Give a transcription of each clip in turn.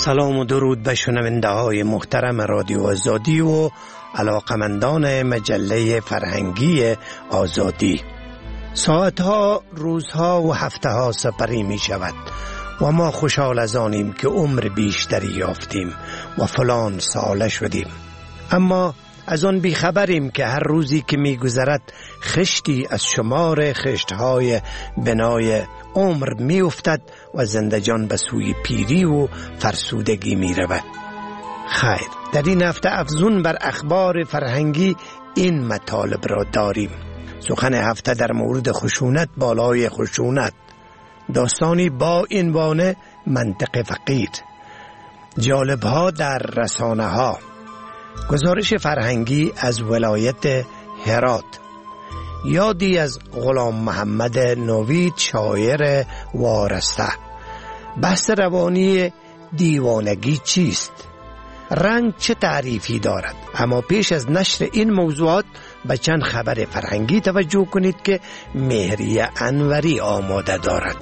سلام و درود به شنونده های محترم رادیو آزادی و علاقمندان مجله فرهنگی آزادی. ساعتها، روزها و هفته‌ها سپری می شود و ما خوشحال از آنیم که عمر بیشتری یافتیم و فلان ساله شدیم، اما از آن بیخبریم که هر روزی که می گذرد خشتی از شمار خشتهای بنای عمر می افتد و زندگان به سوی پیری و فرسودگی می رود. خیر، در این هفته افزون بر اخبار فرهنگی این مطالب را داریم. سخن هفته در مورد خشونت بالای خشونت، داستانی با عنوان منطق فقیر، جالبها در رسانه ها، گزارش فرهنگی از ولایت هرات، یادی از غلام محمد نوید شاعر وارسته، بحث روانی دیوانگی چیست، رنگ چه تعریفی دارد. اما پیش از نشر این موضوعات به چند خبر فرهنگی توجه کنید که مهریه انوری آماده دارد.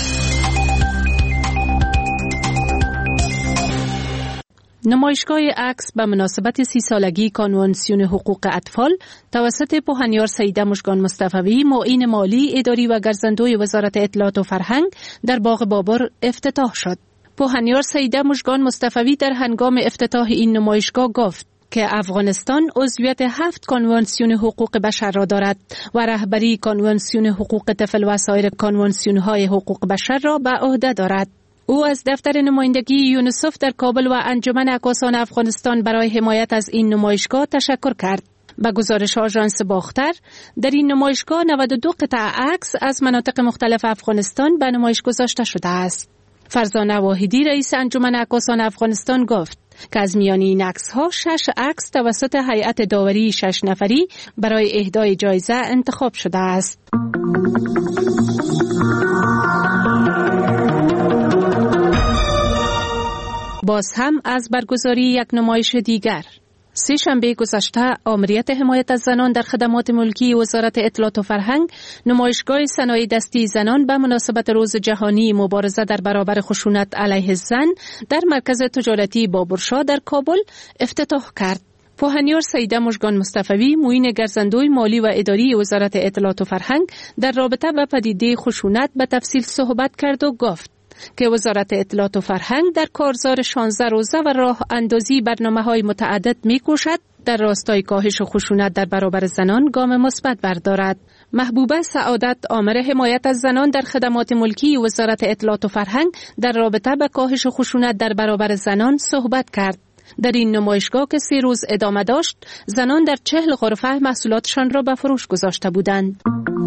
نمایشگاه عکس به مناسبت 30 سالگی کنوانسیون حقوق اطفال توسط پوهنیار سیده مژگان مصطفوی، معین مالی، اداری و گرزندوی وزارت اطلاعات و فرهنگ در باغ بابر افتتاح شد. پوهنیار سیده مژگان مصطفوی در هنگام افتتاح این نمایشگاه گفت که افغانستان عضویت 7 کنوانسیون حقوق بشر را دارد و رهبری کنوانسیون حقوق طفل و سایر کنوانسیون‌های حقوق بشر را به عهده دارد. او از دفتر نمایندگی یونیسف در کابل و انجمن عکاسان افغانستان برای حمایت از این نمایشگاه تشکر کرد. به گزارش آژانس باختر، در این نمایشگاه 92 قطعه عکس از مناطق مختلف افغانستان به نمایش گذاشته شده است. فرزانه واحدی، رئیس انجمن عکاسان افغانستان، گفت که از میان این عکس‌ها 6 عکس توسط هیئت داوری 6 نفری برای اهدای جایزه انتخاب شده است. باز هم از برگزاری یک نمایش دیگر. سه شنبه گذشته آمریت حمایت از زنان در خدمات ملکی وزارت اطلاعات و فرهنگ نمایشگاه صنایع دستی زنان به مناسبت روز جهانی مبارزه در برابر خشونت علیه زن در مرکز تجارتی بابرشاه در کابل افتتاح کرد. پوهنیار سیده مژگان مصطفوی، معین گرزندوی مالی و اداری وزارت اطلاعات و فرهنگ، در رابطه با پدیده خشونت به تفصیل صحبت کرد و گفت که وزارت اطلاعات و فرهنگ در کارزار 16 روزه و راه اندازی برنامه‌های متعدد می‌کوشد در راستای کاهش خشونت در برابر زنان گام مثبت بردارد. محبوبه سعادت، آمر حمایت از زنان در خدمات ملکی وزارت اطلاعات و فرهنگ، در رابطه با کاهش خشونت در برابر زنان صحبت کرد. در این نمایشگاه که 3 روز ادامه داشت، زنان در 40 غرفه محصولاتشان را به فروش گذاشته بودند.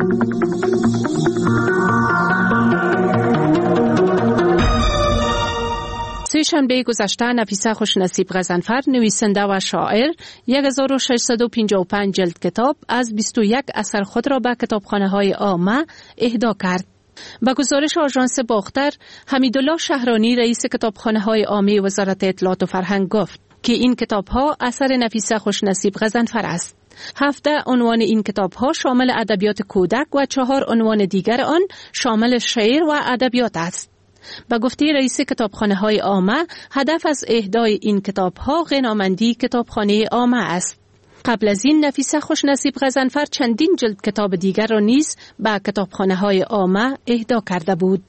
سه شنبه گذشته نفیسه خوشنصیب غضنفر، نویسنده و شاعر، 1655 جلد کتاب از 21 اثر خود را به کتابخانه‌های عامه اهدا کرد. با گزارش آژانس باختر، حمیدالله شهرانی، رئیس کتابخانه‌های عامه وزارت اطلاعات و فرهنگ، گفت که این کتاب‌ها اثر نفیسه خوشنصیب غضنفر است. 7 عنوان این کتاب‌ها شامل ادبیات کودک و 4 عنوان دیگر آن شامل شعر و ادبیات است. به گفته رئیس کتابخانه‌های عامه، هدف از اهدای این کتاب‌ها غنامندی کتابخانه عامه است. قبل از این نفیسه خوشنصیب غضنفر چندین جلد کتاب دیگر را نیز به کتابخانه‌های عامه اهدا کرده بود.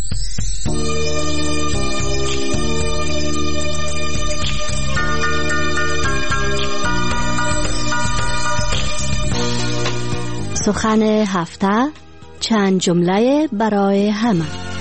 سخن هفته، چند جمله برای همه.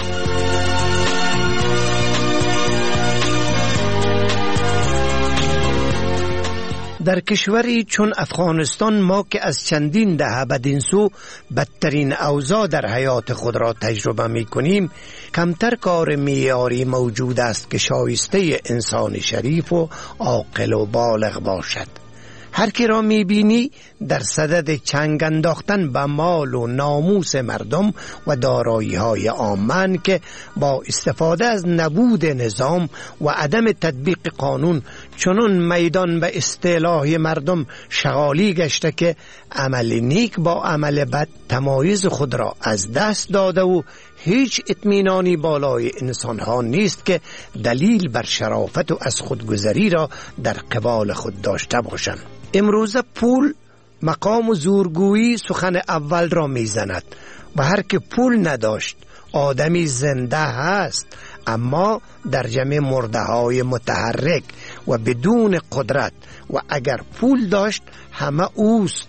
در کشوری چون افغانستان، ما که از چندین دهه بدین سو بدترین اوضاع در حیات خود را تجربه می کنیم، کمتر کار معیاری موجود است که شایسته انسان شریف و عاقل و بالغ باشد. هر کی را میبینی در صدد چنگ انداختن به مال و ناموس مردم و دارایی های عامه که با استفاده از نبود نظام و عدم تطبیق قانون چنون میدان به اصطلاح مردم شغالی گشته که عمل نیک با عمل بد تمایز خود را از دست داده و هیچ اطمینانی بالای انسانها نیست که دلیل بر شرافت و از خودگذری را در قبال خود داشته باشند. امروزه پول، مقام و زورگویی سخن اول را میزند و هر که پول نداشت آدمی زنده هست، اما در جمع مرده های متحرک و بدون قدرت، و اگر پول داشت همه اوست،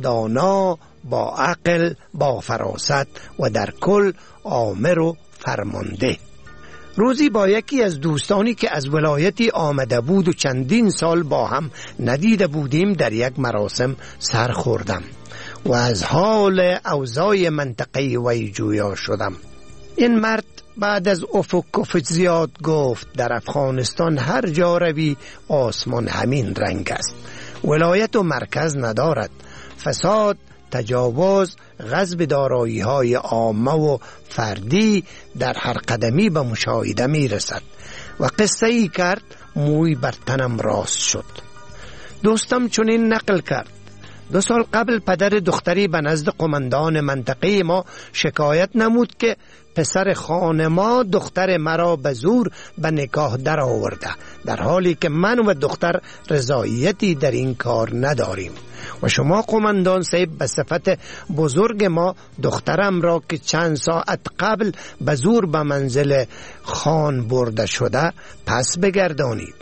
دانا، با عقل، با فراست و در کل آمر و فرمانده. روزی با یکی از دوستانی که از ولایتی آمده بود و چندین سال با هم ندیده بودیم در یک مراسم سر خوردم و از حال اوضاع منطقه وی جویا شدم. این مرد بعد از افق زیاد گفت در افغانستان هر جا روی آسمان همین رنگ است، ولایت و مرکز ندارد، فساد، تجاوز، غصب دارایی های عامه و فردی در هر قدمی به مشاهده می رسد و قصه ای کرد. موی بر تنم راست شد. دوستم چنین نقل کرد: 2 سال قبل پدر دختری به نزد قماندان منطقه ما شکایت نمود که پسر خانه ما دختر مرا به زور به نکاح در آورده، در حالی که من و دختر رضایتی در این کار نداریم و شما قماندان صاحب به صفت بزرگ ما دخترم را که چند ساعت قبل به زور به منزل خان برده شده پس بگردانید.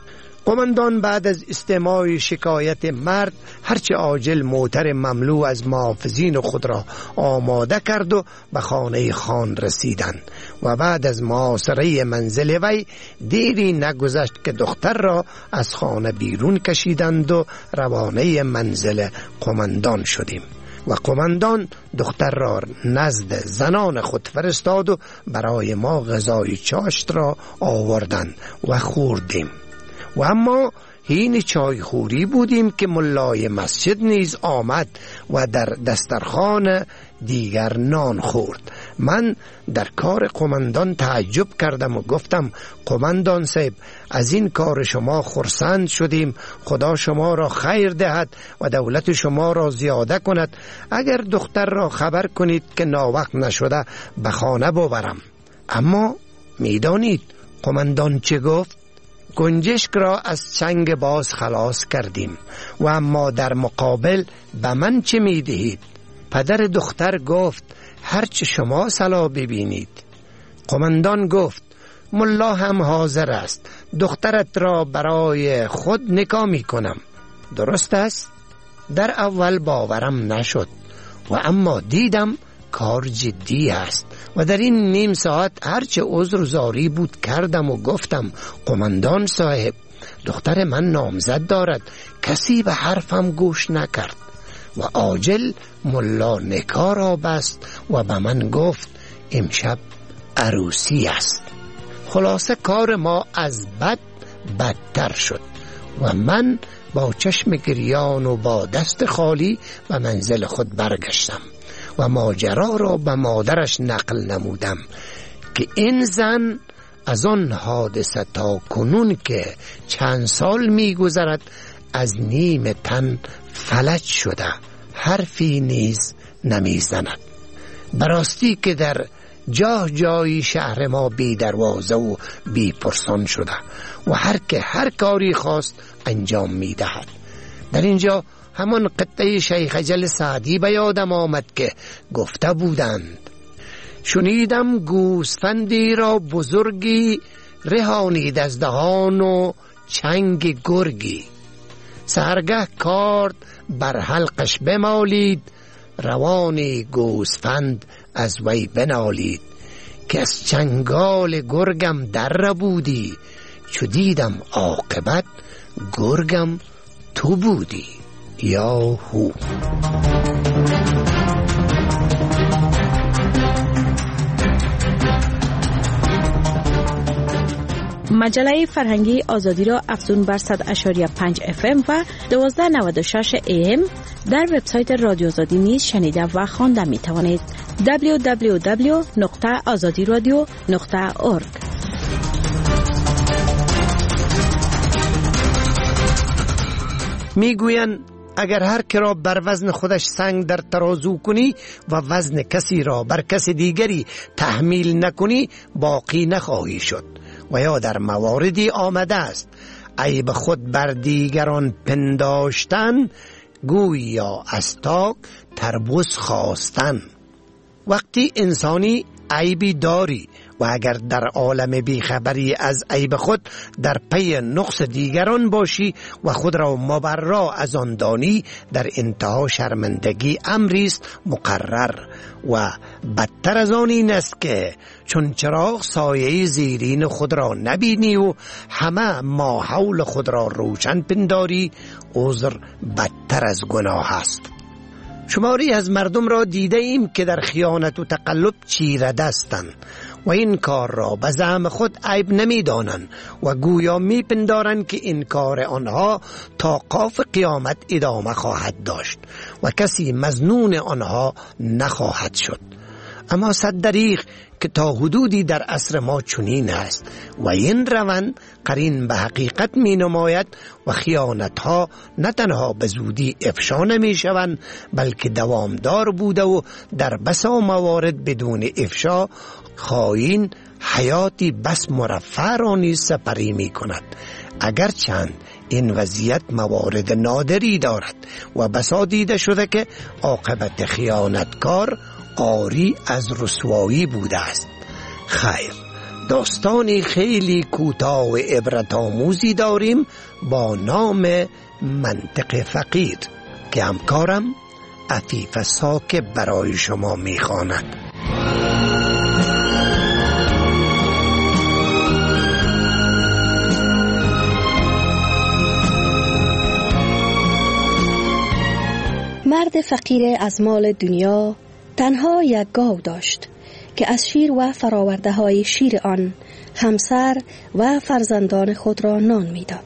قماندان بعد از استماع شکایت مرد هرچه عاجل موتر مملو از محافظین خود را آماده کرد و به خانه خان رسیدند و بعد از محاصره منزل وی دیری نگذشت که دختر را از خانه بیرون کشیدند و روانه منزل قماندان شدیم و قماندان دختر را نزد زنان خود فرستاد و برای ما غذای چاشت را آوردند و خوردیم. و اما هین چای خوری بودیم که ملای مسجد نیز آمد و در دسترخوان دیگر نان خورد. من در کار قماندان تعجب کردم و گفتم: قماندان صاحب، از این کار شما خرسند شدیم، خدا شما را خیر دهد و دولت شما را زیاده کند. اگر دختر را خبر کنید که ناوقت نشده به خانه ببرم. اما میدانید قماندان چه گفت؟ گنجشک را از چنگ باز خلاص کردیم و اما در مقابل به من چه می دهید؟ پدر دختر گفت: هرچه شما صلاح ببینید. قماندان گفت: ملا هم حاضر است، دخترت را برای خود نکاح می کنم. درست است؟ در اول باورم نشد و اما دیدم کار جدی است و در این نیم ساعت هرچه عذر و زاری بود کردم و گفتم: قماندان صاحب، دختر من نامزد دارد. کسی به حرفم گوش نکرد و عاجل ملا نکاح را بست و به من گفت: امشب عروسی است. خلاصه کار ما از بد بدتر شد و من با چشم گریان و با دست خالی به منزل خود برگشتم و ماجرا را به مادرش نقل نمودم که این زن از آن حادثه تا کنون که چند سال می گذرد از نیم تن فلج شده، حرفی نیز نمی زند. براستی که در جای شهر ما بی دروازه و بی پرسان شده و هر که هر کاری خواست انجام می دهد. در اینجا همان قطعه شیخ جل سعدی به یادم آمد که گفته بودند: شنیدم گوسفندی را بزرگی رهانید از دهان و چنگ گرگی، سرگه کارد بر حلقش بمالید، روانی گوسفند از وی بنالید، که از چنگال گرگم در بودی، چو دیدم عاقبت گرگم تو بودی. یاهو. مجله فرهنگی آزادی را افزون بر 100.5 FM و 1296 AM در وبسایت رادیو آزادی نیز شنیده و خوانده می توانید. www.azadiradio.org. میگویند اگر هر که را بر وزن خودش سنگ در ترازو کنی و وزن کسی را بر کس دیگری تحمیل نکنی باقی نخواهی شد. و یا در مواردی آمده است عیب خود بر دیگران پنداشتن گویا از تاک تربوس خواستن. وقتی انسانی عیبی داری و اگر در عالم بیخبری از عیب خود در پی نقص دیگران باشی و خود را مبرا از آن دانی، در انتها شرمندگی امری است مقرر. و بدتر از آن این است که چون چراغ سایه زیرین خود را نبینی و همه ما حول خود را روشن پنداری، عذر بدتر از گناه است. شماری از مردم را دیده ایم که در خیانت و تقلب چیره دستند و این کار را به زعم خود عیب نمی دانند و گویا می پندارند که این کار آنها تا قاف قیامت ادامه خواهد داشت و کسی مظنون آنها نخواهد شد. اما صد دریغ که تا حدودی در عصر ما چنین است و این روند قرین به حقیقت می نماید و خیانت ها نه تنها به زودی افشا نمی شوند بلکه دوامدار بوده و در بسا موارد بدون افشا خائن حیاتی بس مرفه را نیز سپری می کند. اگرچند این وضعیت موارد نادری دارد و بسا دیده شده که عاقبت خیانتکار عاری از رسوایی بوده است. خیر، داستانی خیلی کوتاه و عبرت آموزی داریم با نام منطق فقیر که همکارم عفیف ساکب برای شما میخواند. مرد فقیر از مال دنیا تنها یک گاو داشت که از شیر و فراورده های شیر آن همسر و فرزندان خود را نان میداد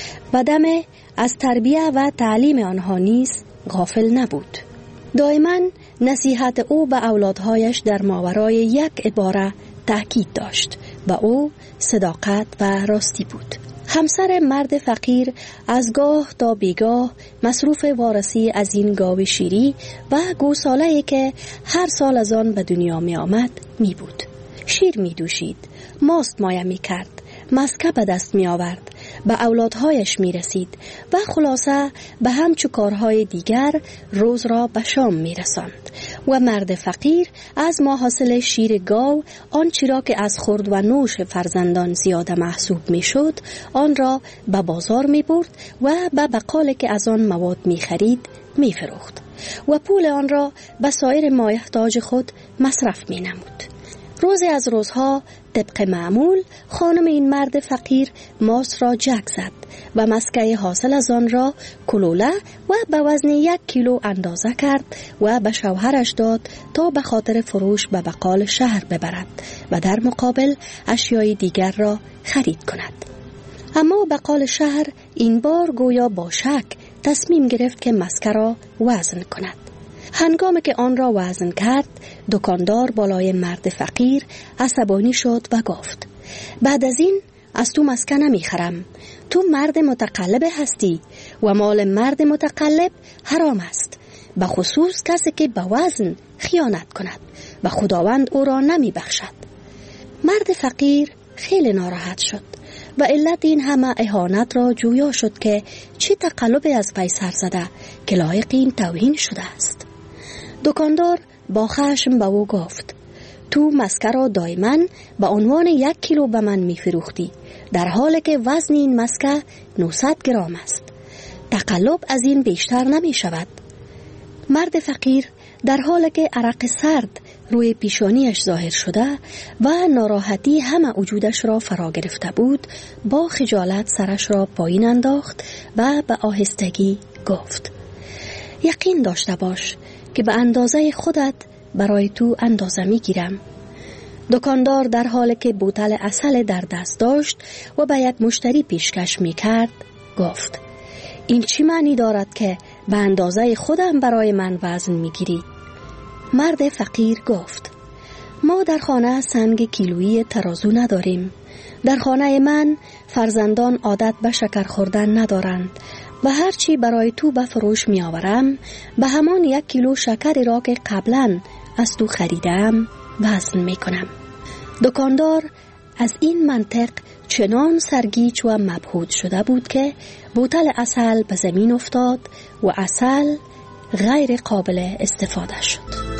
و دم از تربیه و تعلیم آنها نیز غافل نبود. دائما نصیحت او به اولادهایش در ماورای یک عباره تاکید داشت و او صداقت و راستی بود. همسر مرد فقیر از گاه تا بیگاه مصروف وارسی از این گاو شیری و گوساله‌ای که هر سال از آن به دنیا می آمد می بود. شیر می دوشید، ماست مایه می کرد، مسکه به دست می آورد، به اولادهایش می رسید و خلاصه به همچو کارهای دیگر روز را به شام می رساند. و مرد فقیر از محاصل شیر گاو آنچه را که از خورد و نوش فرزندان زیاده محسوب می شد آن را به بازار می برد و به بقالی که از آن مواد می خرید می فروخت و پول آن را به سایر مایحتاج خود مصرف می نمود. روزی از روزها طبق معمول خانم این مرد فقیر ماست را جک زد و مسکه حاصل از آن را کلوله و به وزن 1 کیلو اندازه کرد و به شوهرش داد تا به خاطر فروش به بقال شهر ببرد و در مقابل اشیای دیگر را خرید کند. اما بقال شهر این بار گویا با شک تصمیم گرفت که مسکه را وزن کند. هنگامی که آن را وزن کرد دکاندار بالای مرد فقیر عصبانی شد و گفت بعد از این از تو مسکه نمیخرم. تو مرد متقلب هستی و مال مرد متقلب حرام است، به خصوص کسی که به وزن خیانت کند و خداوند او را نمی بخشد. مرد فقیر خیلی ناراحت شد و علت این همه اهانت را جویا شد که چه تقلب از پی سر زده که لایق این توهین شده است. دکاندار با خشم به او گفت تو مسکه را دائما به عنوان 1 کیلو به من می فروختی در حالی که وزن این مسکه 900 گرم است. تقلب از این بیشتر نمی شود. مرد فقیر در حالی که عرق سرد روی پیشانیش ظاهر شده و ناراحتی همه وجودش را فرا گرفته بود با خجالت سرش را پایین انداخت و به آهستگی گفت یقین داشته باش که به اندازه خودت برای تو اندازه می گیرم. دکاندار در حالی که بوتل عسل در دست داشت و به یک مشتری پیشکش می کرد گفت این چی معنی دارد که به اندازه خودم برای من وزن می گیری؟ مرد فقیر گفت ما در خانه سنگ کیلویی ترازو نداریم. در خانه من فرزندان عادت به شکر خوردن ندارند. به هرچی برای تو به فروش می آورم به همان 1 کیلو شکر را که قبلا از تو خریدم وزن می کنم. دکاندار از این منطق چنان سرگیج و مبهوت شده بود که بوتل عسل به زمین افتاد و عسل غیر قابل استفاده شد.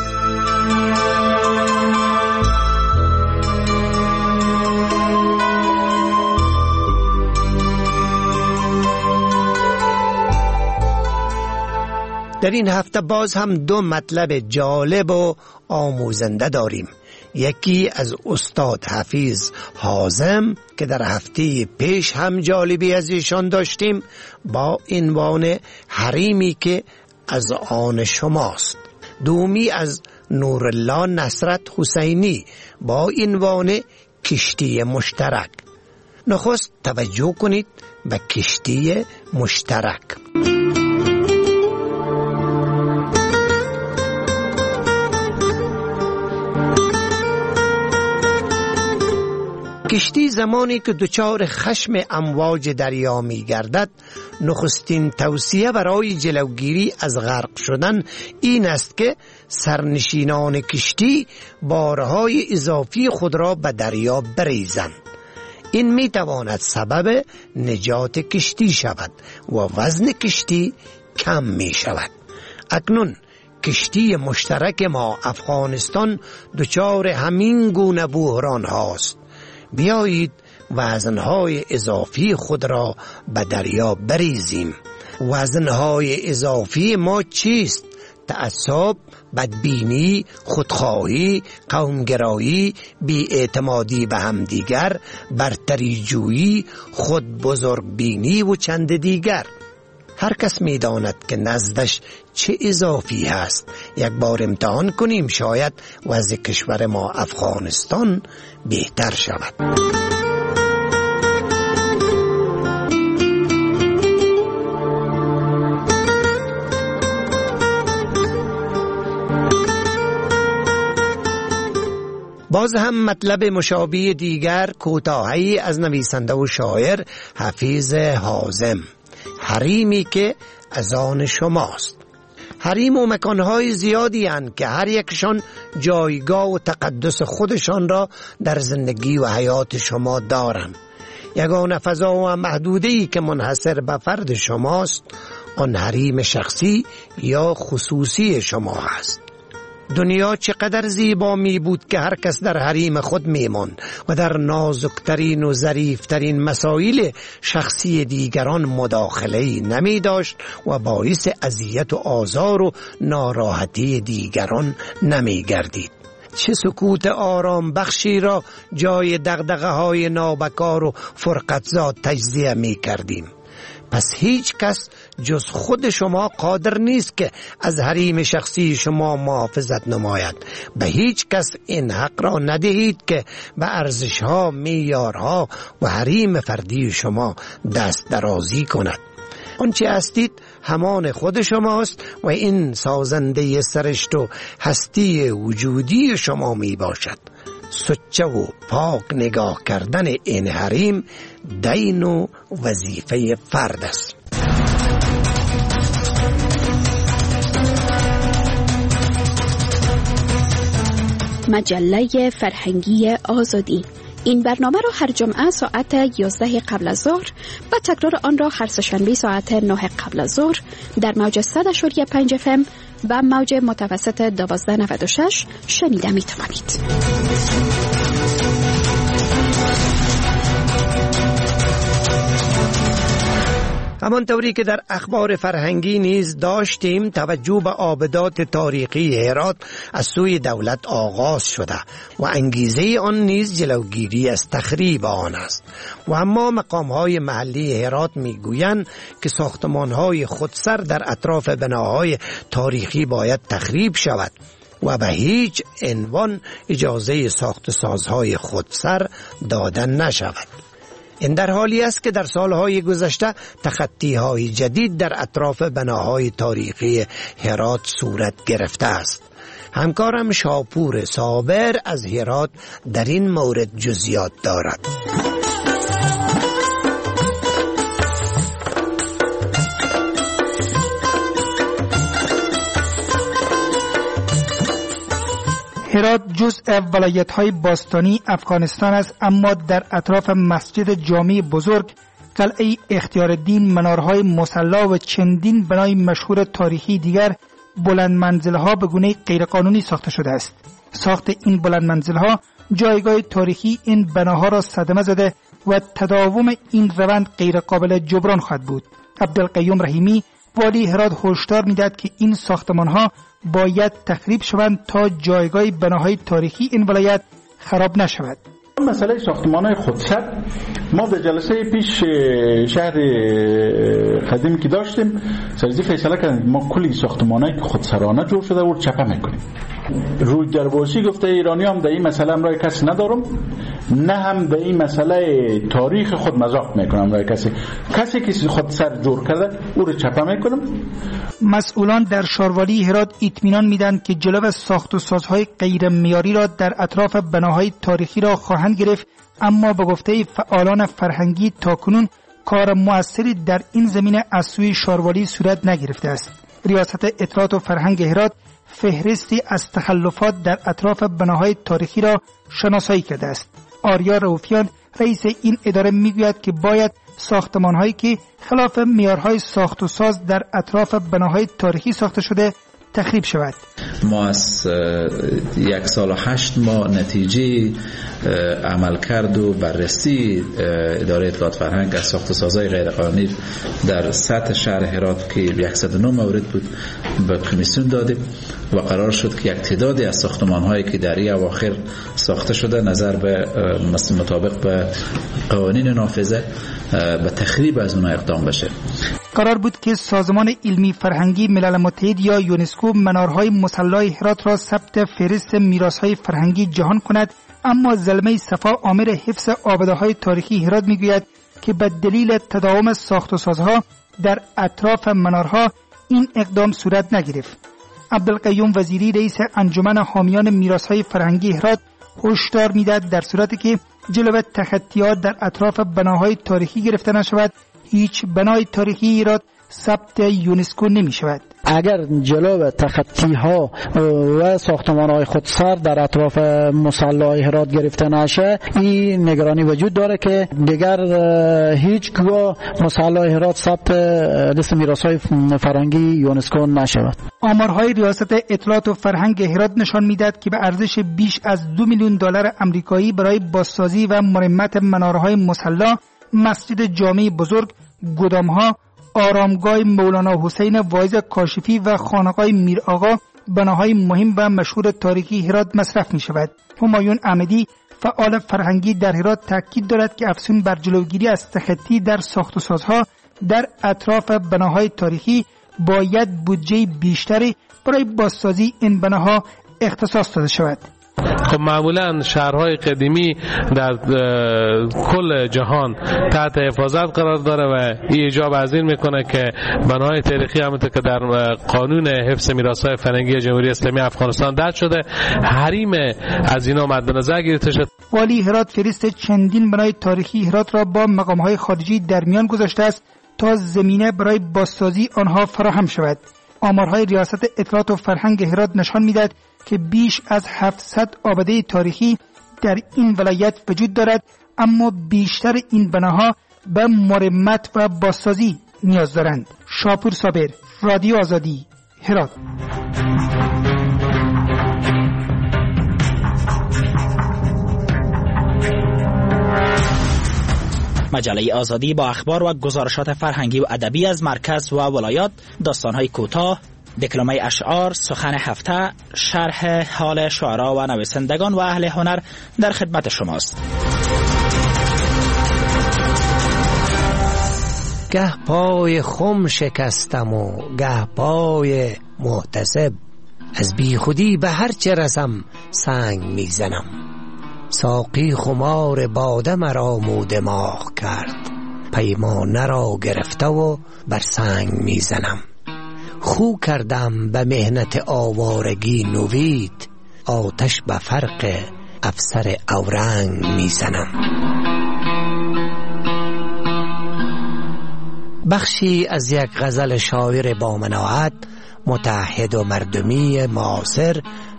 در این هفته باز هم 2 مطلب جالب و آموزنده داریم. یکی از استاد حفیظ حازم که در هفته پیش هم جالبی از ایشان داشتیم با عنوان حریمی که از آن شماست. دومی از نورالله نصرت حسینی با عنوان کشتی مشترک. نخست توجه کنید به کشتی مشترک. کشتی زمانی که دچار خشم امواج دریا می گردد، نخستین توصیه برای جلوگیری از غرق شدن این است که سرنشینان کشتی بارهای اضافی خود را به دریا بریزند. این می تواند سبب نجات کشتی شود و وزن کشتی کم می شود. اکنون کشتی مشترک ما افغانستان دچار همین گونه بحران هاست. بیایید وزنهای اضافی خود را به دریا بریزیم. وزنهای اضافی ما چیست؟ تعصب، بدبینی، خودخواهی، قومگرایی، بی‌اعتمادی به همدیگر، برتری جویی، خود بزرگ بینی و چند دیگر. هر کس می داند که نزدش چه اضافی هست. یک بار امتحان کنیم، شاید وضع کشور ما افغانستان بهتر شود. باز هم مطلب مشابه دیگر کوتاهی از نویسنده و شاعر حفیظ حازم، حریمی که از آن شماست. حریم و مکانهای زیادی هستند که هر یکشان جایگاه و تقدس خودشان را در زندگی و حیات شما دارند. یگانه فضا و محدوده‌ای که منحصر به فرد شماست آن حریم شخصی یا خصوصی شما است. دنیا چقدر زیبا می بود که هر کس در حریم خود می ماند و در نازکترین و ظریفترین مسائل شخصی دیگران مداخله‌ای نمی داشت و باعث اذیت و آزار و ناراحتی دیگران نمی گردید. چه سکوت آرام بخشی را جای دغدغه‌های نابکار و فرقتزا تجزیه می کردیم. پس هیچ کس جز خود شما قادر نیست که از حریم شخصی شما محافظت نماید. به هیچ کس این حق را ندهید که به ارزش‌ها، معیارها و حریم فردی شما دست درازی کند. آنچه هستید همان خود شماست و این سازنده سرشت و هستی وجودی شما می باشد. سچه و پاک نگاه کردن این حریم دین و وظیفه فرد است. مجله فرهنگی آزادی. این برنامه را هر جمعه ساعت 11 قبل از ظهر و تکرار آن را هر سه‌شنبه ساعت 9 قبل از ظهر در موج 100.5 FM و موج متوسط 1296 شنیده می توانید. همانطوری که در اخبار فرهنگی نیز داشتیم، توجه به آبدات تاریخی هرات از سوی دولت آغاز شده و انگیزه آن نیز جلوگیری از تخریب آن است. و اما مقام‌های محلی هرات می‌گویند که ساختمان‌های خودسر در اطراف بناهای تاریخی باید تخریب شود و به هیچ عنوان اجازه ساخت سازهای خودسر داده نشود. این در حالی است که در سالهای گذشته تخطی‌های جدید در اطراف بناهای تاریخی هرات صورت گرفته است. همکارم شاپور صابر از هرات در این مورد جزئیات دارد. هرات جزء ولایت‌های باستانی افغانستان است، اما در اطراف مسجد جامی بزرگ، قلعه اختیارالدین، منارهای مصلی و چندین بنای مشهور تاریخی دیگر بلند منزل‌ها به گونه غیرقانونی ساخته شده است. ساخت این بلند منزل‌ها جایگاه تاریخی این بناها را صدمه زده و تداوم این روند غیر قابل جبران خواهد بود. عبدالقیوم رحیمی والی هرات هشدار می‌دهد که این ساختمان‌ها باید تخریب شوند تا جایگاه بناهای تاریخی این ولایت خراب نشود. مسئله ساختمان‌های خودسر، ما در جلسه پیش شهر قدیم که داشتیم سرزی فیصله کردیم ما کلی ساختمان‌های خودسرانه جور شده و چپه میکنیم. روی درباسی گفته ایرانی هم در این مسئله امرای کسی ندارم، نه هم در این مسئله تاریخ خود مذاق میکنم امرای کسی که خودسر جور کرده او رو چپه میکنم. مسئولان در شاروالی هرات اطمینان میدن که جلو ساخت و سازهای غیر معیاری را در اطراف بناهای تاریخی را خواهند گرفت، اما به گفته فعالان فرهنگی تاکنون کار مؤثری در این زمینه از سوی شاروالی صورت نگرفته است. ریاست اطلاعات و فرهنگ هرات فهرستی از تخلفات در اطراف بناهای تاریخی را شناسایی کرده است. آریا رؤوفیان رئیس این اداره میگوید که باید ساختمان‌هایی که خلاف معیارهای ساخت و ساز در اطراف بناهای تاریخی ساخته شده تخریب شود. ما از 1 سال و 8 ماه نتیجه عملکرد و بررسی اداره اطلاعات فرهنگ از ساخت و سازهای غیرقانونی در سطح شهر هرات که 109 مورد بود به کمیسیون دادیم و قرار شد که یک تعدادی از ساختمان‌هایی که در این اواخر ساخته شده نظر به مطابق به قوانین نافذه به تخریب از اونها اقدام بشه. قرار بود که سازمان علمی فرهنگی ملل متحد یا یونسکو منارهای مصلی هرات را ثبت فهرست میراث‌های فرهنگی جهان کند، اما زلمه صفا آمر حفظ آباده‌های تاریخی هرات میگوید که به دلیل تداوم ساخت و سازها در اطراف منارها این اقدام صورت نگرفت. عبدالقیوم وزیری رئیس انجمن حامیان میراث‌های فرهنگی هرات هشدار میدهد در صورتی که جلوه تخطیات در اطراف بناهای تاریخی گرفته نشود هیچ بنای تاریخی هرات ثبت یونسکو نمی شود. اگر جلو تخطی ها و ساختمان های خودسر در اطراف مصلی هرات گرفته نشه، این نگرانی وجود داره که دیگر هیچگاه مصلی هرات ثبت لیست میراث های فرهنگی یونسکو نشود. آمارهای ریاست اطلاعات و فرهنگ هرات نشان میدهد که به ارزش بیش از 2 میلیون دلار آمریکایی برای بازسازی و مرمت منارهای مصلی، مسجد جامی بزرگ، گدامها، آرامگاه مولانا حسین واعظ کاشفی و خانقاه میر آقا بناهای مهم و مشهور تاریخی هرات مصرف می شود. همایون احمدی فعال فرهنگی در هرات تاکید دارد که افزون بر جلوگیری از تخطی در ساخت و سازها در اطراف بناهای تاریخی باید بودجه بیشتری برای بازسازی این بناها اختصاص داده شود. خب معمولا شهرهای قدیمی در کل جهان تحت حفاظت قرار داره و این ایجاب از این میکنه که بناهای تاریخی همونطور که در قانون حفظ میراث‌های فرهنگی جمهوری اسلامی افغانستان درج شده حریم از اینا مد نظر گرفته شد. والی هرات فهرست چندین بنای تاریخی هرات را با مقامهای خارجی در میان گذاشته است تا زمینه برای بازسازی آنها فراهم شود. آمارهای ریاست اطلاعات و فرهنگ هرات نشان میدهد که بیش از 700 آباده تاریخی در این ولایت وجود دارد، اما بیشتر این بناها به مرمت و بازسازی نیاز دارند. شاپور صابر، رادیو آزادی، هرات. مجله آزادی با اخبار و گزارشات فرهنگی و ادبی از مرکز و ولایات، داستان‌های کوتاه، دکلمه اشعار، سخن هفته، شرح حال شعرا و نویسندگان و اهل هنر در خدمت شماست. گه پای خم شکستم و گه پای محتسب، از بی خودی به هر چه رسم سنگ میزنم. ساقی خمار باده مرا مودماغ کرد، پیمانه را گرفته و بر سنگ میزنم. خو کردم به مهنت آوارگی نوید، آتش به فرق افسر اورنگ میزنم. بخشی از یک غزل شاعر با مناعت، متعهد و مردمی معاصر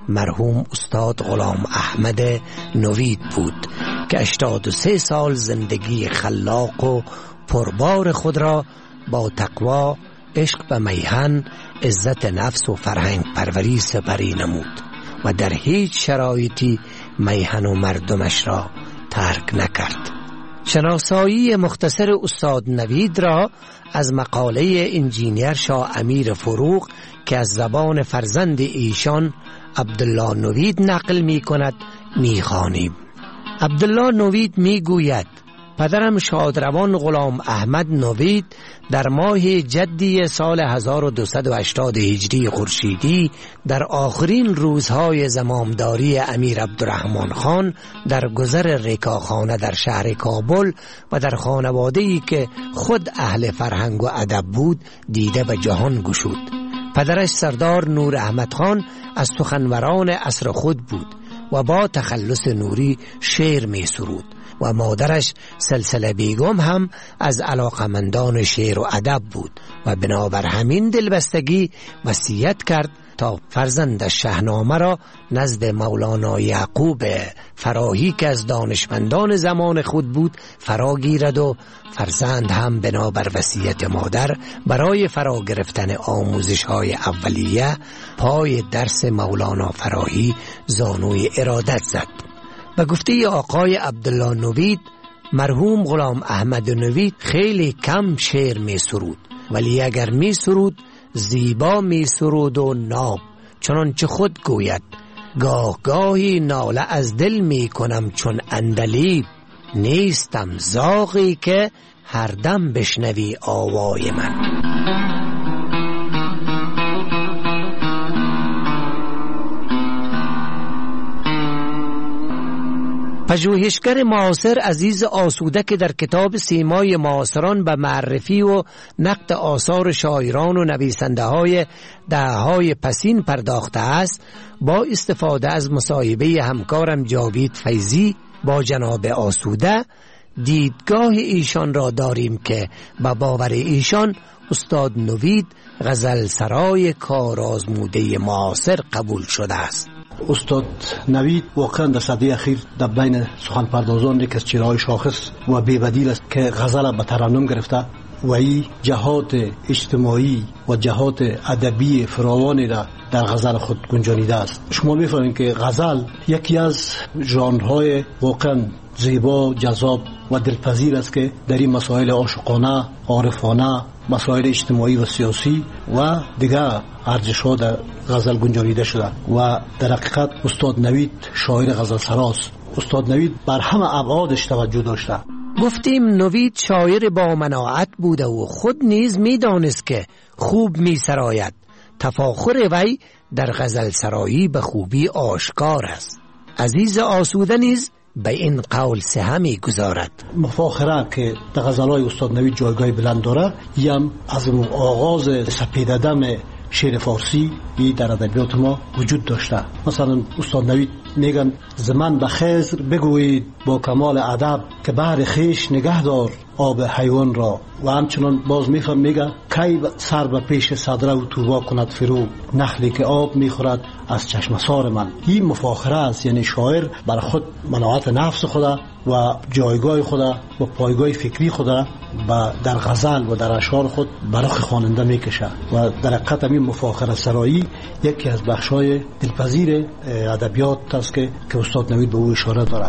مرحوم استاد غلام احمد نوید بود که 83 سال زندگی خلاق و پربار خود را با تقوا، عشق به میهن، عزت نفس و فرهنگ پروری سپری نمود و در هیچ شرایطی میهن و مردمش را ترک نکرد. شناسایی مختصر استاد نوید را از مقاله انجینیر شاه امیر فروغ که از زبان فرزند ایشان عبدالله نوید نقل می کند می خوانیم. عبدالله نوید می گوید پدرم شادروان غلام احمد نوید در ماه جدی سال 1280 هجری خورشیدی در آخرین روزهای زمامداری امیر عبدالرحمن خان در گذر رکاخانه در شهر کابل و در خانواده‌ای که خود اهل فرهنگ و ادب بود دیده به جهان گشود. پدرش سردار نور احمد خان از سخنوران عصر خود بود و با تخلص نوری شعر می سرود و مادرش سلسله بیگم هم از علاقمندان شعر و ادب بود و بنابر همین دلبستگی وصیت کرد تا فرزندش شاهنامه را نزد مولانا یعقوب فراهی که از دانشمندان زمان خود بود فرا گیرد و فرزند هم بنابر وصیت مادر برای فرا گرفتن آموزش های اولیه پای درس مولانا فراهی زانوی ارادت زد. به گفته آقای عبدالله نوید مرحوم غلام احمد نوید خیلی کم شعر می سرود، ولی اگر می سرود زیبا می سرود و ناب، چنانچه خود گوید گاه گاهی ناله از دل می کنم چون عندلیب، نیستم زاغی که هر دم بشنوی آوای من. پژوهشگر معاصر عزیز آسوده که در کتاب سیمای معاصران به معرفی و نقد آثار شاعران و نویسنده های دهه‌های پسین پرداخته است، با استفاده از مصاحبه همکارم جاوید فیضی با جناب آسوده دیدگاه ایشان را داریم که به باور ایشان استاد نوید غزل سرای کارآزموده معاصر قبول شده است. استاد نوید واقعا در سده اخیر در بین سخن پردازان یک از چهره‌های شاخص و بی‌بدیل است که غزل به ترنم گرفته و این جهات اجتماعی و جهات ادبی فراوانی را در غزل خود گنجانیده است. شما می‌فهمید که غزل یکی از ژانرهای واقعا زیبا، جذاب و دلپذیر است که در این مسائل عاشقانه، عارفانه، مسائل اجتماعی و سیاسی و دیگر ارزش‌ها در غزل گنجانیده شده و در حقیقت استاد نوید شاعر غزل سراست. استاد نوید بر همه ابعادش توجه داشته. گفتیم نوید شاعر با مناعت بوده و خود نیز می‌دانست که خوب می‌سراید. تفاخر وی در غزل سرایی به خوبی آشکار است. عزیز آسوده نیز به این قول سهمی گذارد. مفاخره که در غزل‌های استاد نوید جایگاه بلند داره، یم از آغاز سپیددم شعر فارسی در ادبیات ما وجود داشته. مثلا استاد نوید میگن زمن به خضر بگویید با کمال ادب که بحر خیش نگه دار آب حیوان را، و همچنان باز میگه کی سر به پیش صدره و توبا کند فرو، نخلی که آب میخورد از چشم سار من. این مفاخره است، یعنی شاعر بر خود مناعت نفس خدا و جایگاه خدا و پایگاه فکری خدا و در غزل و در اشعار خود برای خواننده میکشه و در حقیقت این مفاخره سرایی یکی از بخشای دلپذیر ادبیات است که استاد نوید به او اشاره داره.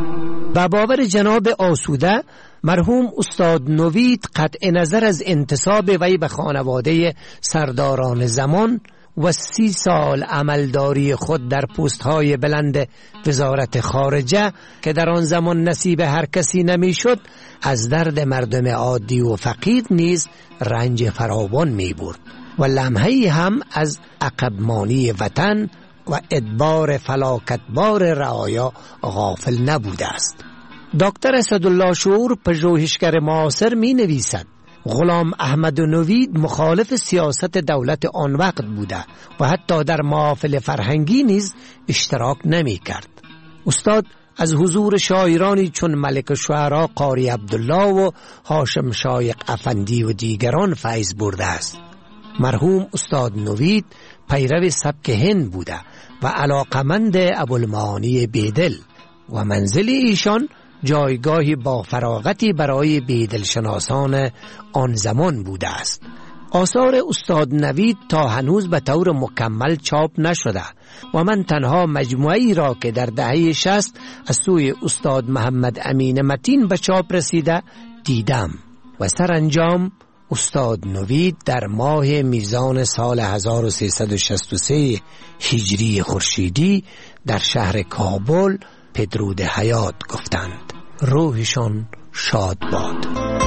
با باور جناب آسوده مرحوم استاد نوید قطع نظر از انتساب وی به خانواده سرداران زمان و 30 سال عملداری خود در پست‌های بلند وزارت خارجه که در آن زمان نصیب هر کسی نمیشد، از درد مردم عادی و فقیر نیز رنج فراوان می برد و لمحه‌ای هم از عقبمانی وطن و ادبار فلاکتبار رعایا غافل نبوده است. دکتر اسدالله شعور پژوهشگر معاصر می نویسد غلام احمد نوید مخالف سیاست دولت آن وقت بوده و حتی در محافل فرهنگی نیز اشتراک نمی کرد. استاد از حضور شاعرانی چون ملک شعرا قاری عبدالله و هاشم شایق افندی و دیگران فیض برده است. مرحوم استاد نوید پیرو سبک هند بوده و علاقمند ابوالمعانی بیدل و منزل ایشان جایگاهی با فراغتی برای بیدل شناسان آن زمان بوده است. آثار استاد نوید تا هنوز به طور مکمل چاپ نشده و من تنها مجموعی را که در دهه 60 از سوی استاد محمد امین متین به چاپ رسیده دیدم و سرانجام استاد نوید در ماه میزان سال 1363 هجری خورشیدی در شهر کابل پدرود حیات گفتند. روحشان شاد باد.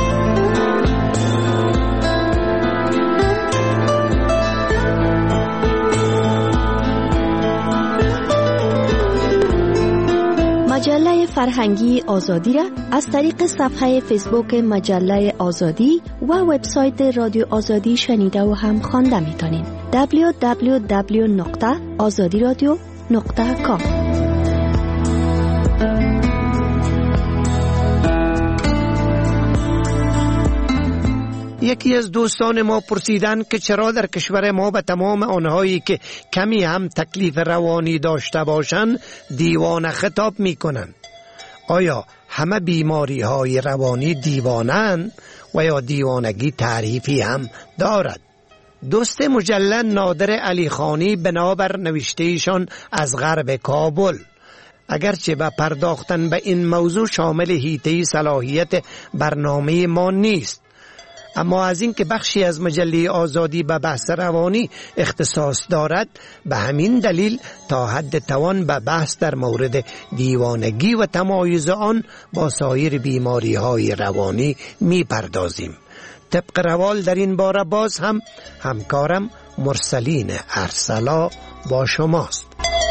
مجله فرهنگی آزادی را از طریق صفحه فیسبوک مجله آزادی و وبسایت رادیو آزادی شنیده و هم خوانده می‌تونید. www.azadiradio.com. یکی از دوستان ما پرسیدن که چرا در کشور ما به تمام آنهایی که کمی هم تکلیف روانی داشته باشند دیوانه خطاب میکنند. آیا همه بیماری های روانی دیوانند و یا دیوانگی تعریفی هم دارد؟ دوست مجلل نادر علی خانی بنابر نوشتهشان از غرب کابل، اگرچه به پرداختن به این موضوع شامل حیطه صلاحیت برنامه ما نیست، اما از این که بخشی از مجله آزادی به بحث روانی اختصاص دارد، به همین دلیل تا حد توان به بحث در مورد دیوانگی و تمایز آن با سایر بیماری های روانی می پردازیم. طبق روال در این باره باز هم همکارم مرسلین ارسلا با شماست.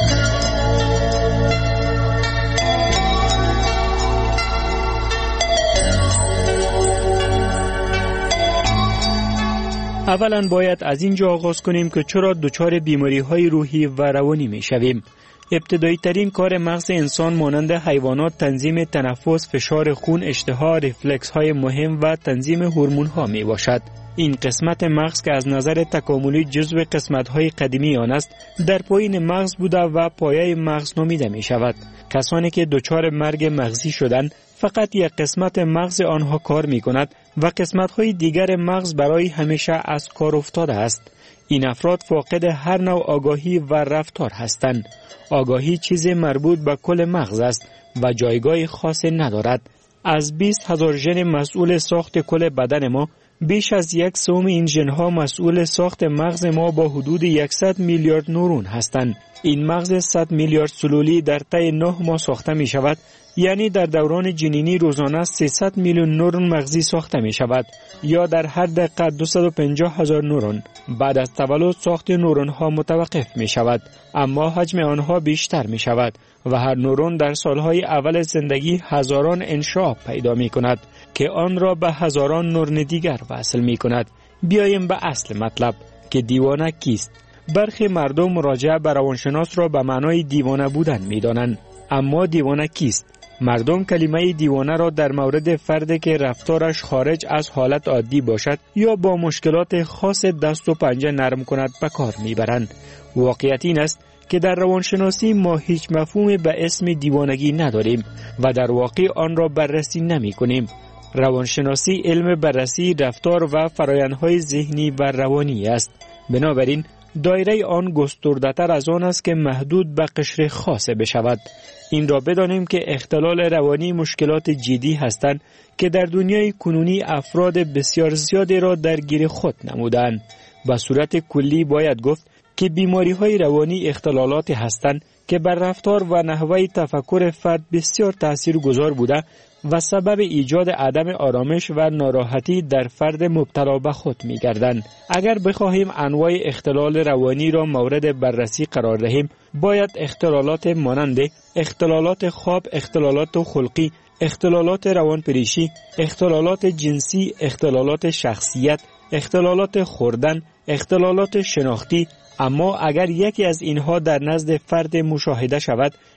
اولا باید از اینجا آغاز کنیم که چرا دچار بیماری‌های روحی و روانی می‌شویم. ابتدایی ترین کار مغز انسان مانند حیوانات تنظیم تنفس، فشار خون، اشتها، ریفلکس‌های مهم و تنظیم هورمون‌ها میباشد. این قسمت مغز که از نظر تکاملی جزو قسمت‌های قدیمی آن است، در پایین مغز بوده و پایه مغز نامیده می‌شود. کسانی که دچار مرگ مغزی شدند فقط یک قسمت مغز آنها کار می‌کند و قسمت‌های دیگر مغز برای همیشه از کار افتاده است. این افراد فاقد هر نوع آگاهی و رفتار هستند. آگاهی چیز مربوط به کل مغز است و جایگاه خاصی ندارد. از 20,000 ژن مسئول ساخت کل بدن ما، بیش از 1/3 این ژن‌ها مسئول ساخت مغز ما با حدود 100 میلیارد نورون هستند. این مغز 100 میلیارد سلولی در طی 9 ماه ساخته می شود، یعنی در دوران جنینی روزانه 300 میلیون نورون مغزی ساخته می شود یا در هر دقیقه 250,000 نورون. بعد از تولد ساخت نورون ها متوقف می شود، اما حجم آنها بیشتر می شود و هر نورون در سالهای اول زندگی هزاران انشعاب پیدا می کند که آن را به هزاران نورون دیگر وصل می کند. بیاییم به اصل مطلب که دیوانه کیست. برخی مردم مراجعه به روانشناس را به معنای دیوانه بودن می دانند، اما دیوانه کیست؟ مردم کلمه دیوانه را در مورد فردی که رفتارش خارج از حالت عادی باشد یا با مشکلات خاص دست و پنجه نرم کند به کار میبرند. واقعیت این است که در روانشناسی ما هیچ مفهومی به اسم دیوانگی نداریم و در واقع آن را بررسی نمی کنیم. روانشناسی علم بررسی رفتار و فرآیندهای ذهنی و روانی است. بنابراین دایره آن گسترده‌تر از آن است که محدود به قشر خاصه بشود. این را بدانیم که اختلال روانی مشکلات جدی هستند که در دنیای کنونی افراد بسیار زیادی را درگیر خود نمودند. به صورت کلی باید گفت که بیماری‌های روانی اختلالاتی هستند که بر رفتار و نحوه تفکر فرد بسیار تاثیرگذار بوده و سبب ایجاد عدم آرامش و ناراحتی در فرد مبتلا به خود می‌گردند. اگر بخواهیم انواع اختلال روانی را مورد بررسی قرار دهیم، باید اختلالات مانند اختلالات خواب، اختلالات خلقی، اختلالات روانپریشی، اختلالات جنسی، اختلالات شخصیت، اختلالات خوردن، اختلالات شناختی، اما اگر یکی از اینها در نزد فرد مشاهده شود،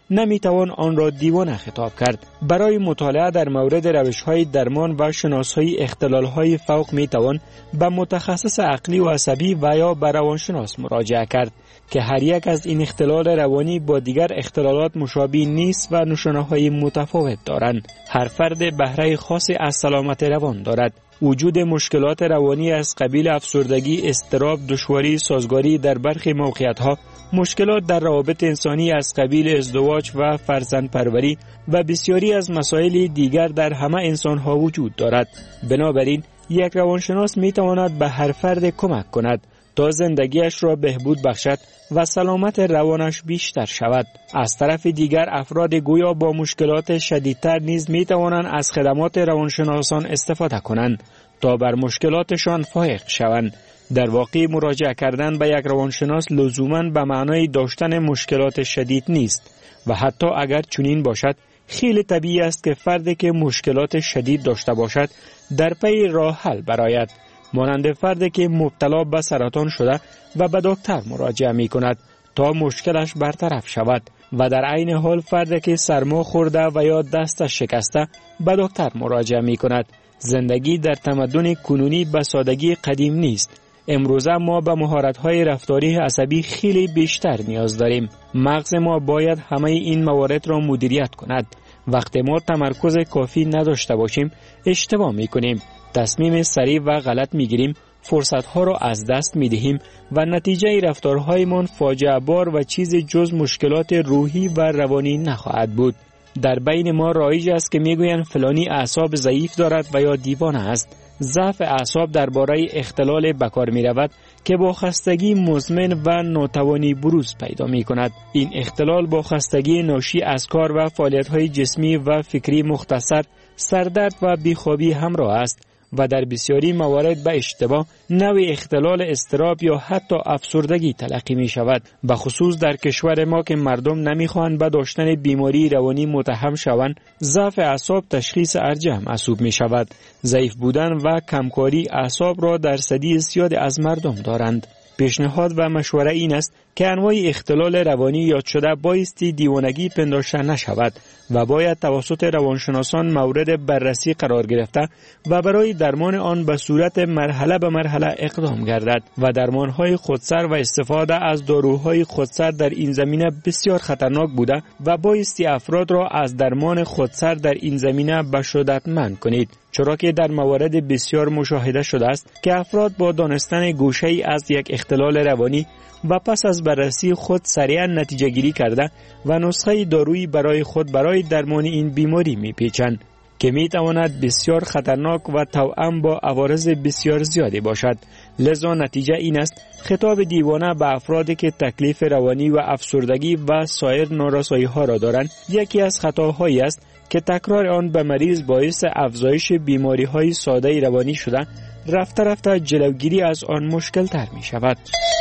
نمیتوان آن را دیوانه خطاب کرد. برای مطالعه در مورد روش‌های درمان و شناسایی اختلال‌های فوق میتوان به متخصص عقلی و عصبی و یا به روانشناس مراجعه کرد که هر یک از این اختلال روانی با دیگر اختلالات مشابه نیست و نشانه‌های متفاوت دارند. هر فرد بهره خاصی از سلامت روان دارد. وجود مشکلات روانی از قبیل افسردگی، اضطراب، دشواری سازگاری در برخی موقعیت‌ها، مشکلات در روابط انسانی از قبیل ازدواج و فرزندپروری و بسیاری از مسائل دیگر در همه انسان‌ها وجود دارد. بنابراین یک روانشناس می‌تواند به هر فرد کمک کند تا زندگیش را بهبود بخشد و سلامت روانش بیشتر شود. از طرف دیگر افراد گویا با مشکلات شدیدتر نیز می توانند از خدمات روانشناسان استفاده کنند تا بر مشکلاتشان فائق شوند. در واقع مراجعه کردن به یک روانشناس لزوماً به معنای داشتن مشکلات شدید نیست و حتی اگر چنین باشد خیلی طبیعی است که فردی که مشکلات شدید داشته باشد در پی راه حل برآید. مانند فردی که مبتلا به سرطان شده و به دکتر مراجعه می کند تا مشکلش برطرف شود و در عین حال فردی که سرما خورده و یا دستش شکسته به دکتر مراجعه می کند. زندگی در تمدن کنونی به سادگی قدیم نیست. امروزه ما به مهارت‌های رفتاری عصبی خیلی بیشتر نیاز داریم. مغز ما باید همه این موارد را مدیریت کند. وقتی ما تمرکز کافی نداشته باشیم اشتباه می کنیم. تصمیم سریع و غلط می گیریم، فرصتها را از دست می دهیم و نتیجه رفتارهایمان فاجعه بار و چیز جز مشکلات روحی و روانی نخواهد بود. در بین ما رایج است که می گویند فلانی اعصاب ضعیف دارد و یا دیوانه است. ضعف اعصاب درباره اختلال به کار می رود که با خستگی مزمن و ناتوانی بروز پیدا می کند. این اختلال با خستگی ناشی از کار و فعالیت‌های جسمی و فکری مختصر، سردرد و بیخوابی همراه است و در بسیاری موارد به اشتباه نوع اختلال اضطراب یا حتی افسردگی تلقی می شود. به خصوص در کشور ما که مردم نمیخواهند به داشتن بیماری روانی متهم شوند، ضعف اعصاب تشخیص ارجح محسوب می شود. ضعیف بودن و کمکاری اعصاب را درصدی زیادی از مردم دارند. پیشنهاد و مشوره این است که انواع اختلال روانی یاد شده بایستی دیوانگی پنداشته نشود و باید توسط روانشناسان مورد بررسی قرار گرفته و برای درمان آن به صورت مرحله به مرحله اقدام گردد و درمانهای خودسر و استفاده از داروهای خودسر در این زمینه بسیار خطرناک بوده و بایستی افراد را از درمان خودسر در این زمینه به شدت منع کنید، چرا که در موارد بسیار مشاهده شده است که افراد با دانستن گوشه‌ای از یک اختلال روانی و پس از بررسی خود سریعا نتیجه گیری کرده و نسخه دارویی برای خود برای درمان این بیماری میپیچند که میتواند بسیار خطرناک و توأم با عوارض بسیار زیادی باشد. لذا نتیجه این است خطاب دیوانه به افرادی که تکلیف روانی و افسردگی و سایر نارسایی ها را دارند یکی از خطاهایی است که تکرار آن به مریض باعث افزایش بیماری های ساده روانی شده، رفته رفته جلوگیری از آن مشکل تر می شود.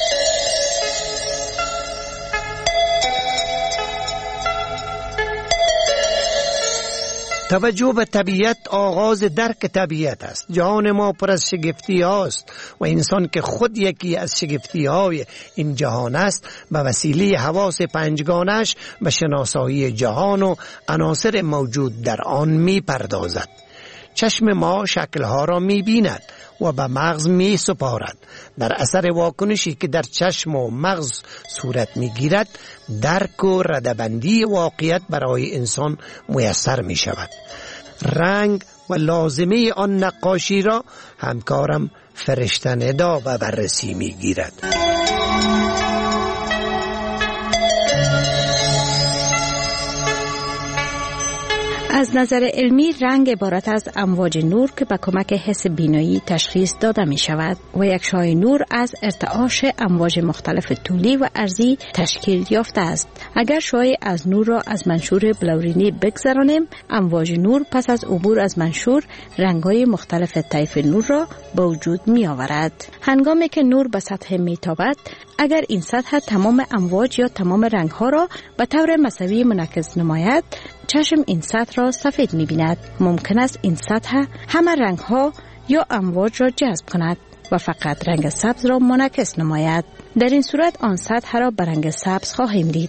توجه به طبیعت آغاز درک طبیعت است. جهان ما پر از شگفتی هاست و انسان که خود یکی از شگفتی های این جهان است به وسیله حواس پنجگانش به شناسایی جهان و عناصر موجود در آن می پردازد. چشم ما شکلها را می بیند و به مغز می سپارد. در اثر واکنشی که در چشم و مغز صورت می گیرد درک و ردبندی واقعیت برای انسان میسر می شود. رنگ و لازمه آن نقاشی را همکارم فرشته ندا به بررسی می گیرد. از نظر علمی رنگ عبارت از امواج نور که به کمک حس بینایی تشخیص داده می شود و یک شعاع نور از ارتعاش امواج مختلف طولی و عرضی تشکیل یافته است. اگر شعاع از نور را از منشور بلورینی بگذرانیم، امواج نور پس از عبور از منشور رنگ‌های مختلف طیف نور را به وجود می آورد. هنگامی که نور به سطح می تابد، اگر این سطح تمام امواج یا تمام رنگ‌ها را به طور مساوی منعکس نماید، چشم این سطح را سفید می بیند. ممکن است این سطح همه رنگ‌ها یا امواج را جذب کند و فقط رنگ سبز را منعکس نماید. در این صورت آن سطح را به رنگ سبز خواهیم دید.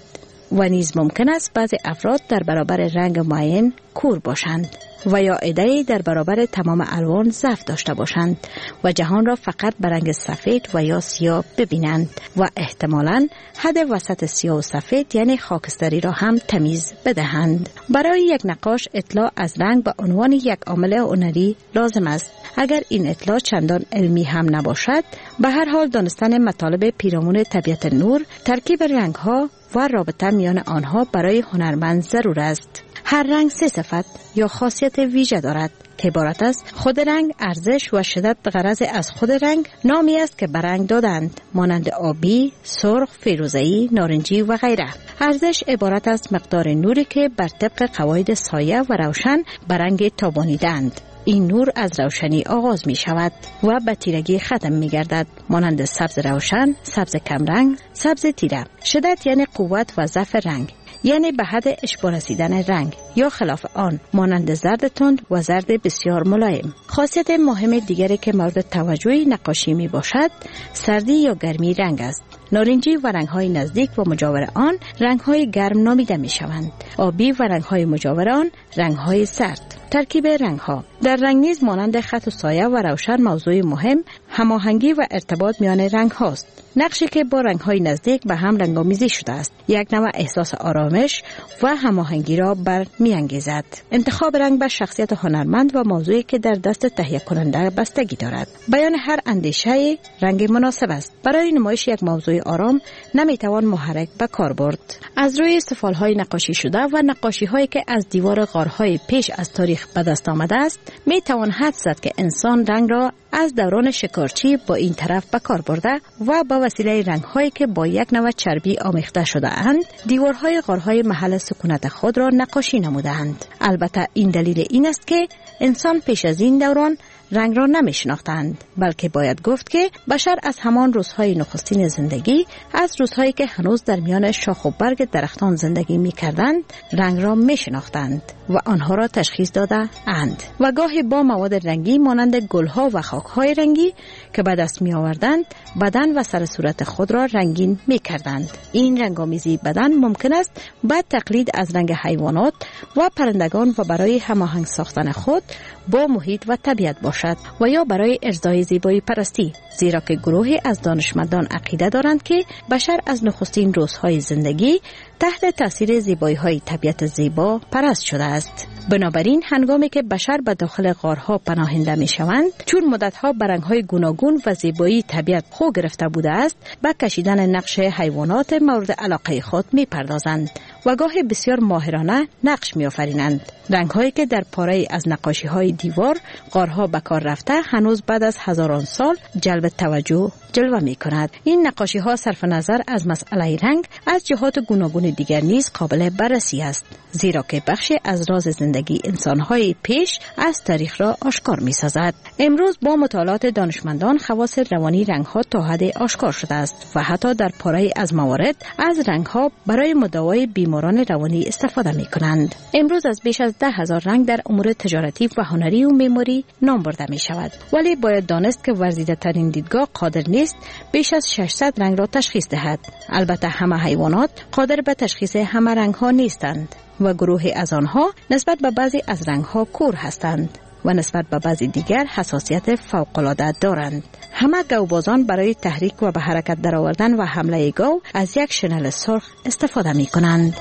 و نیز ممکن است بعضی افراد در برابر رنگ معین کور باشند و یا عده‌ای در برابر تمام الوان ضعف داشته باشند و جهان را فقط به رنگ سفید و یا سیاه ببینند و احتمالاً حد وسط سیاه و سفید یعنی خاکستری را هم تمیز بدهند. برای یک نقاش اطلاع از رنگ به عنوان یک عامل هنری لازم است. اگر این اطلاع چندان علمی هم نباشد، به هر حال دانستن مطالب پیرامون طبیعت نور، ترکیب رنگ‌ها و رابطه میان آنها برای هنرمند ضرور است. هر رنگ 3 صفت یا خاصیت ویژه دارد که عبارت است خود رنگ، ارزش و شدت. غرض از خود رنگ نامی است که به رنگ دادند، مانند آبی، سرخ، فیروزه‌ای، نارنجی و غیره. ارزش عبارت است مقدار نوری که بر طبق قواعد سایه و روشن به رنگ تابانیدند. این نور از روشنی آغاز می شود و به تیرگی ختم می گردد، مانند سبز روشن، سبز کمرنگ، سبز تیره. شدت یعنی قوت و ضعف رنگ، یعنی به حد اشباع رسیدن رنگ، یا خلاف آن مانند زرد تند و زرد بسیار ملایم. خاصیت مهم دیگری که مورد توجه نقاشی می باشد سردی یا گرمی رنگ است. نارنجی و رنگ‌های نزدیک و مجاور آن رنگ‌های گرم نامیده می‌شوند. آبی و رنگ‌های مجاور آن رنگ‌های سرد. ترکیب رنگ‌ها در رنگ نیز مانند خط و سایه و روشن موضوع مهم هماهنگی و ارتباط میان رنگ‌هاست. نقشی که با رنگ‌های نزدیک به هم رنگ‌آمیزی شده است، یک نوع احساس آرامش و هماهنگی را برمی‌انگیزد. انتخاب رنگ به شخصیت هنرمند و موضوعی که در دست تهیه کننده بستگی دارد. بیان هر اندیشه رنگ مناسب است. برای نمایش یک موضوع آرام نمیتوان محرک به کار برد. از روی سفالهای نقاشی شده و نقاشی‌هایی که از دیوار غارهای پیش از تاریخ به دست آمده است، میتوان حدس زد که انسان رنگ را از دوران شکارچی با این طرف به کار برده و با وسیله رنگ‌هایی که با یک نوع چربی آمیخته شده اند، دیوارهای غارهای محل سکونت خود را نقاشی نمودند. البته این دلیل این است که انسان پیش از این دوران رنگ را نمی‌شناختند، بلکه باید گفت که بشر از همان روزهای نخستین زندگی، از روزهایی که هنوز در میان شاخ و برگ درختان زندگی می‌کردند، رنگ را می‌شناختند و آنها را تشخیص داده اند و گاهی با مواد رنگی مانند گل‌ها و خاک‌های رنگی که به دست می‌آوردند، بدن و سر صورت خود را رنگین می‌کردند. این رنگامیزی بدن ممکن است با تقلید از رنگ حیوانات و پرندگان و برای هماهنگ ساختن خود با محیط و طبیعت باشد و یا برای ارضای زیبایی پرستی، زیرا که گروهی از دانشمندان عقیده دارند که بشر از نخستین روزهای زندگی تحت تاثیر زیبایی‌های طبیعت زیبا پرست شده است. بنابراین هنگامی که بشر به داخل غارها پناهنده می‌شوند، چون مدت‌ها به رنگ‌های گوناگون و زیبایی طبیعت خو گرفته بوده است، به کشیدن نقش حیوانات مورد علاقه خود می‌پردازند و گاهی بسیار ماهرانه نقش می‌آفرینند. رنگ‌هایی که در پاره از نقاشی‌های دیوار غارها به کار رفته هنوز بعد از هزاران سال جلب توجه جلوه می‌کند. این نقاشی‌ها صرف نظر از مسئله رنگ از جهات گوناگون دیگر نیز قابل بررسی است، زیرا که بخشی از راز زندگی انسان‌های پیش از تاریخ را آشکار می‌سازد. امروز با مطالعات دانشمندان خواص روانی رنگ‌ها تا حد آشکار شده است و حتی در پاره از موارد از رنگ‌ها برای مداوای بیماران روانی استفاده می‌کنند. امروز از بیش از 10,000 رنگ در امور تجارتی و هنری و معماری نام برده می‌شود، ولی باید دانست که ورزیده‌ترین دیدگاه قادر نیست بیش از 600 رنگ را تشخیص دهد. البته همه حیوانات قادر به تشخیص همه رنگ‌ها نیستند و گروهی از آنها نسبت به بعضی از رنگ‌ها کور هستند و نسبت به بعضی دیگر حساسیت فوق‌العاده دارند. همه گاوبازان برای تحریک و به حرکت درآوردن و حمله گاو از یک شنل سرخ استفاده می‌کنند.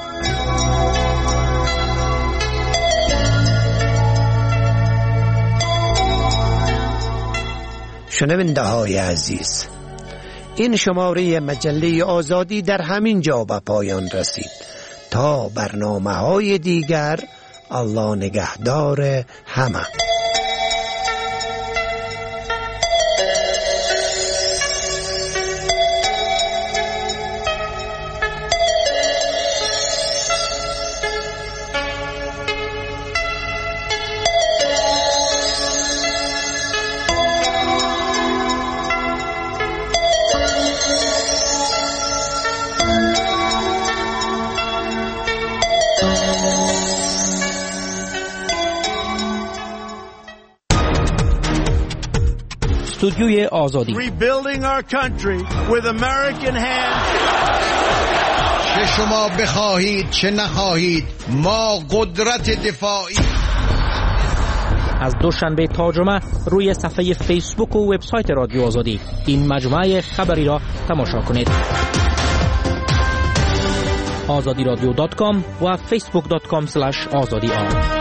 شنونده های عزیز، این شماره مجله آزادی در همین جا به پایان رسید. تا برنامه های دیگر، الله نگهدار همه. استودیوی آزادی. Rebuilding our country with American hands. چه شما بخواهید چه نخواهید ما قدرت دفاعی. از دوشنبه تا جمعه روی صفحه فیسبوک و وبسایت رادیو آزادی این مجموعه خبری را تماشا کنید. azadiradyo.com و facebook.com/azadi.